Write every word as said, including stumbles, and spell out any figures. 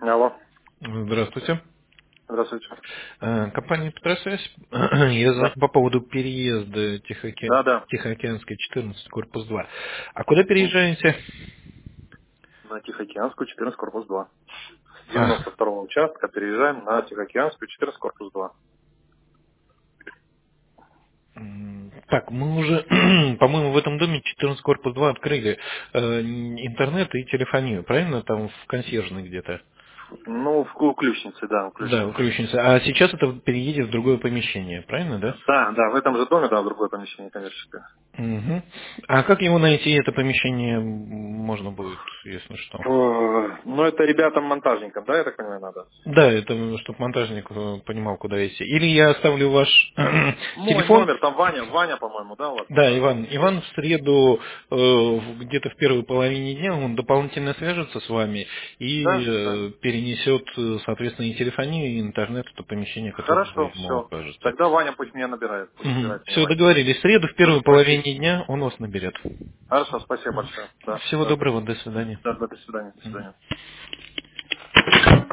Алло. Здравствуйте. Здравствуйте. Э, Компания Петросвязь. Я звоню Да. по поводу переезда Тихооке- Да, да. Тихоокеанской четырнадцать, корпус два. А куда М. переезжаете? На Тихоокеанскую четырнадцать, корпус два. С А, девяносто второго участка переезжаем на Тихоокеанскую четырнадцать, корпус два. м, так, мы уже, по-моему, в этом доме четырнадцать, корпус два открыли э, интернет и телефонию, правильно? Там в консьержной где-то. Ну, в у ключницы, да, у Да, у ключницы. ключницы. А сейчас это переедет в другое помещение, правильно, да? Да, да, в этом же доме, да, в другое помещение коммерческое. Мгм. А как его найти, это помещение, м, можно будет, если что? Э, Ну, это ребятам-монтажникам, да, я так понимаю, надо? Да, это чтобы монтажник э, понимал, куда идти. Или я оставлю ваш Мой телефон. номер, там Ваня, Ваня, по-моему, да, у вас Да, монтажник? Иван. Иван в среду, э, в- где-то в первой половине дня, он дополнительно свяжется с вами и Да, да. э, перенесет, э, соответственно, и телефонию, и интернет в то помещение, которое вы Хорошо, ему все. укажете. Тогда Ваня пусть меня набирает, пусть набирает меня Все, Ваня. договорились. В среду в первой Спасибо. половине дня он вас наберет. Хорошо, спасибо большое. Да, Всего да. доброго, до свидания. Да, да, до свидания, до свидания.